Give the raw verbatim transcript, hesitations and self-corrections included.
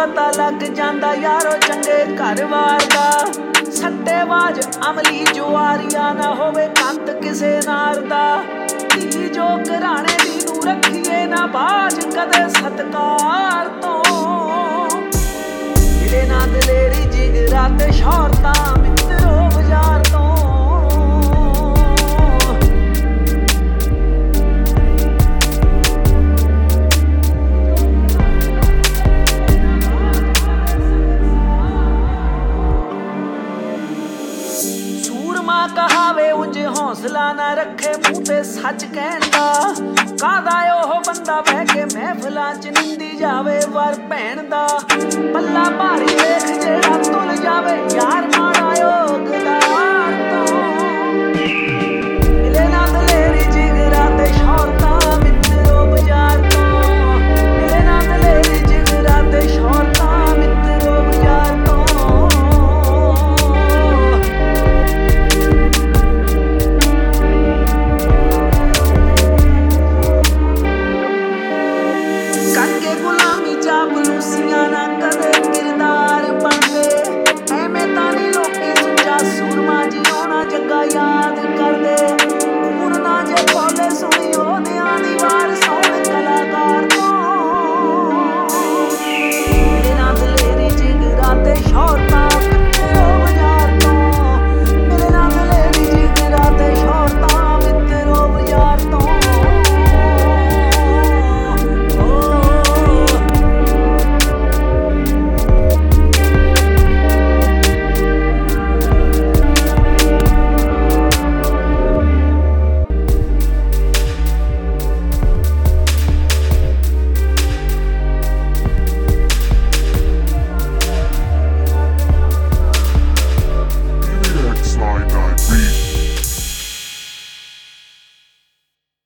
पता लग जांदा यारो चंगे घर वार दा सट्टेबाज अमली जुआरिया ना होवे कंत किसे नार दा धी जो घराणे दी नू रखिए ना बाज कदे सत्कार तो मिले ना दलेरी जिगरा ते शौहरतां मित्रो बाजार तो कहावे उंज हौसला ना रखे मुंह ते सच कहंदा कादा ओह बंदा बह के महफिलां च निंदी जावे वर भैन दा पल्ला भारी देख जेड़ा तुल जावे यार माड़ा योगदार तो